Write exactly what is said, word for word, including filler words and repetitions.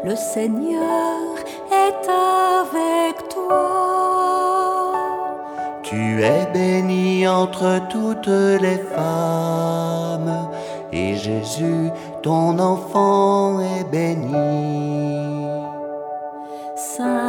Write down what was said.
le Seigneur est avec toi. Tu es bénie entre toutes les femmes, et Jésus, ton enfant, est béni. Sainte